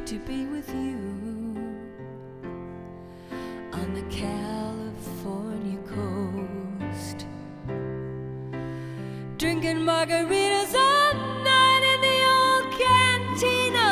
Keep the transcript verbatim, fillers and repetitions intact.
to be with you on the California coast, drinking margaritas.